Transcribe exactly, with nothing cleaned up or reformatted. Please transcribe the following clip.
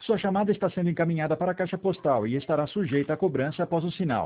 Sua chamada está sendo encaminhada para a caixa postal e estará sujeita a cobrança após o sinal.